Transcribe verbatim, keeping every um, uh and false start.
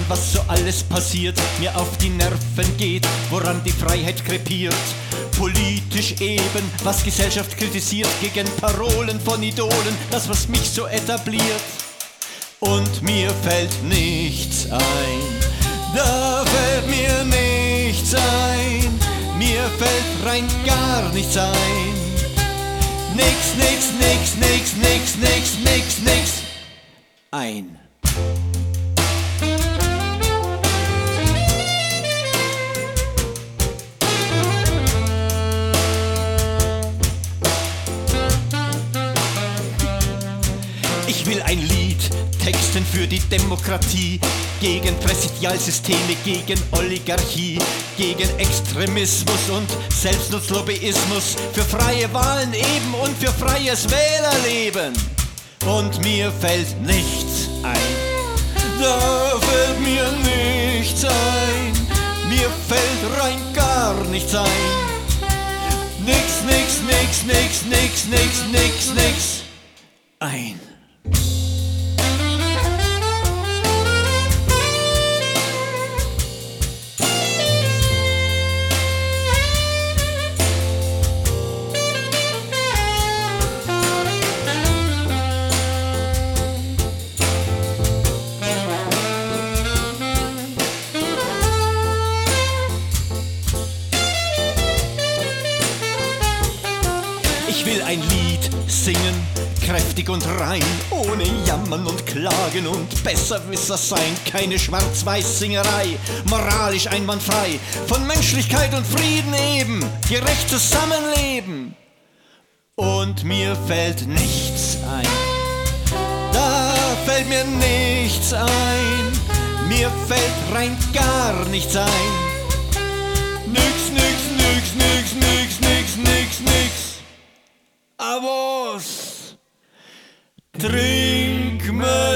was so alles passiert, mir auf die Nerven geht, woran die Freiheit krepiert. Politisch eben, was Gesellschaft kritisiert, gegen Parolen von Idolen, das was mich so etabliert. Und mir fällt nichts ein, da fällt mir nichts ein, mir fällt rein gar nichts ein. Nix, nix, nix, nix, nix, nix, nix, nix ein. Ich will ein Lied texten für die Demokratie, gegen Präsidialsysteme, gegen Oligarchie, gegen Extremismus und Selbstnutzlobbyismus, für freie Wahlen eben und für freies Wählerleben. Und mir fällt nichts ein, da fällt mir nichts ein, mir fällt rein gar nichts ein. Nix, nix, nix, nix, nix, nix, nix, nix ein. Ich will ein Lied singen, kräftig und rein, ohne Jammern und Klagen und Besserwisser sein. Keine Schwarz-Weiß-Singerei, moralisch einwandfrei, von Menschlichkeit und Frieden eben, gerecht zusammenleben. Und mir fällt nichts ein, da fällt mir nichts ein, mir fällt rein gar nichts ein. Nix, nix, nix, nix, nix, nix, nix, nix. A vos, trink me